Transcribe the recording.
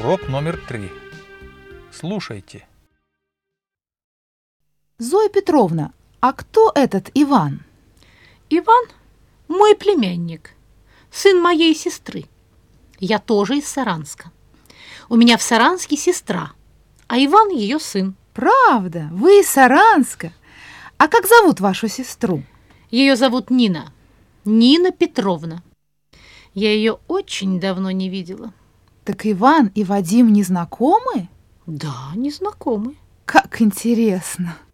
Урок номер 3. Слушайте. Зоя Петровна, а кто этот Иван? Иван – мой племянник, сын моей сестры. Я тоже из Саранска. У меня в Саранске сестра, а Иван – ее сын. Правда? Вы из Саранска? А как зовут вашу сестру? Ее зовут Нина. Нина Петровна. Я ее очень давно не видела. Так Иван и Вадим не знакомы? Да, не знакомы. Как интересно.